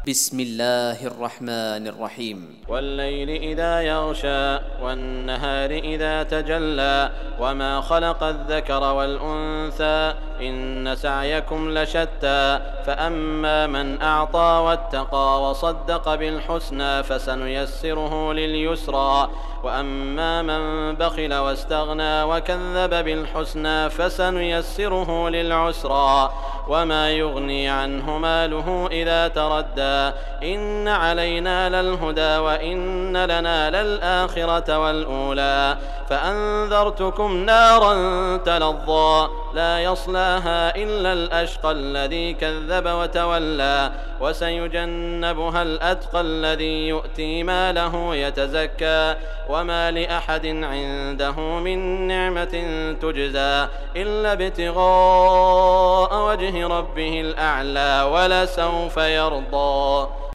بسم الله الرحمن الرحيم. والليل إذا يغشى والنهار إذا تجلى وما خلق الذكر والأنثى إن سعيكم لشتى فأما من أعطى واتقى وصدق بالحسنى فسنيسره لليسرى وأما من بخل واستغنى وكذب بالحسنى فسنيسره للعسرى وما يغني عنه ماله إذا تردى إن علينا للهدى وإن لنا للآخرة والأولى فأنذرتكم نارا تلظى لا يصلاها إلا الأشقى الذي كذب وتولى وسيجنبها الأتقى الذي يؤتي ماله يتزكى وما لأحد عنده من نعمة تجزى إلا ابتغاء وجه ربه الأعلى ولسوف يرضى.